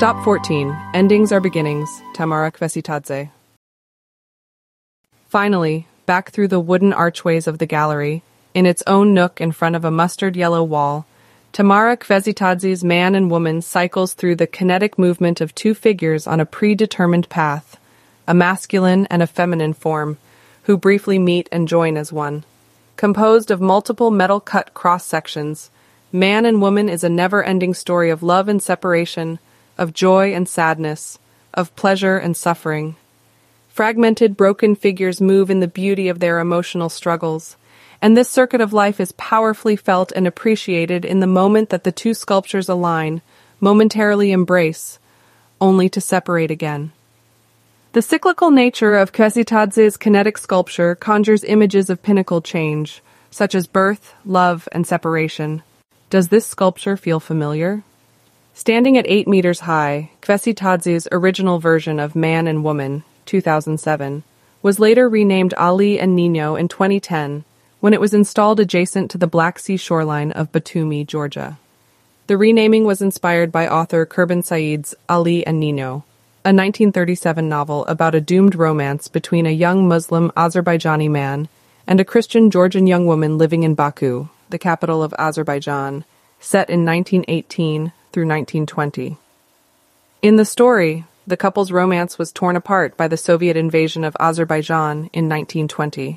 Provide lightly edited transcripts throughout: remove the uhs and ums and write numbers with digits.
Stop 14. Endings are beginnings. Tamara Kvěsitadze. Finally, back through the wooden archways of the gallery, in its own nook in front of a mustard-yellow wall, Tamara Kvěsitadze's man and woman cycles through the kinetic movement of two figures on a predetermined path, a masculine and a feminine form, who briefly meet and join as one. Composed of multiple metal-cut cross-sections, Man and Woman is a never-ending story of love and separation, of joy and sadness, of pleasure and suffering. Fragmented, broken figures move in the beauty of their emotional struggles, and this circuit of life is powerfully felt and appreciated in the moment that the two sculptures align, momentarily embrace, only to separate again. The cyclical nature of Kvěsitadze's kinetic sculpture conjures images of pinnacle change, such as birth, love, and separation. Does this sculpture feel familiar? Standing at 8 meters high, Kvěsitadze's original version of Man and Woman, 2007, was later renamed Ali and Nino in 2010, when it was installed adjacent to the Black Sea shoreline of Batumi, Georgia. The renaming was inspired by author Kurban Said's Ali and Nino, a 1937 novel about a doomed romance between a young Muslim Azerbaijani man and a Christian Georgian young woman living in Baku, the capital of Azerbaijan, set in 1918 through 1920. In the story, the couple's romance was torn apart by the Soviet invasion of Azerbaijan in 1920.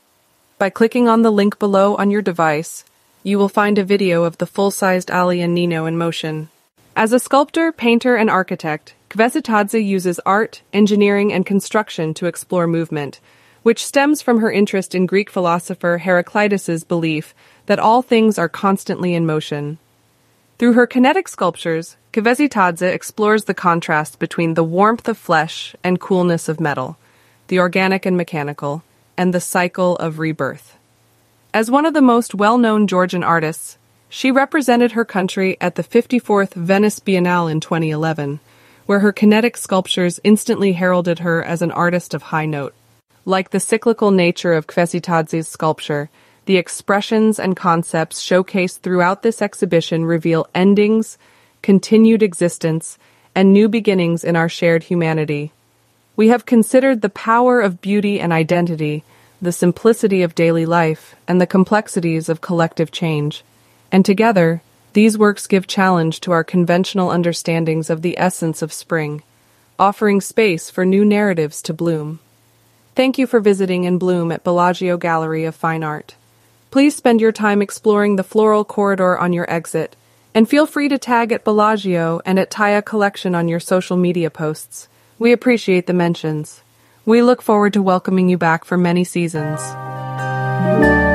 By clicking on the link below on your device, you will find a video of the full-sized Ali and Nino in motion. As a sculptor, painter, and architect, Kvěsitadze uses art, engineering, and construction to explore movement, which stems from her interest in Greek philosopher Heraclitus's belief that all things are constantly in motion. Through her kinetic sculptures, Kvěsitadze explores the contrast between the warmth of flesh and coolness of metal, the organic and mechanical, and the cycle of rebirth. As one of the most well-known Georgian artists, she represented her country at the 54th Venice Biennale in 2011, where her kinetic sculptures instantly heralded her as an artist of high note. Like the cyclical nature of Kvěsitadze's sculpture, the expressions and concepts showcased throughout this exhibition reveal endings, continued existence, and new beginnings in our shared humanity. We have considered the power of beauty and identity, the simplicity of daily life, and the complexities of collective change. And together, these works give challenge to our conventional understandings of the essence of spring, offering space for new narratives to bloom. Thank you for visiting in Bloom at Bellagio Gallery of Fine Art. Please spend your time exploring the floral corridor on your exit, and feel free to tag at Bellagio and at Taya Collection on your social media posts. We appreciate the mentions. We look forward to welcoming you back for many seasons.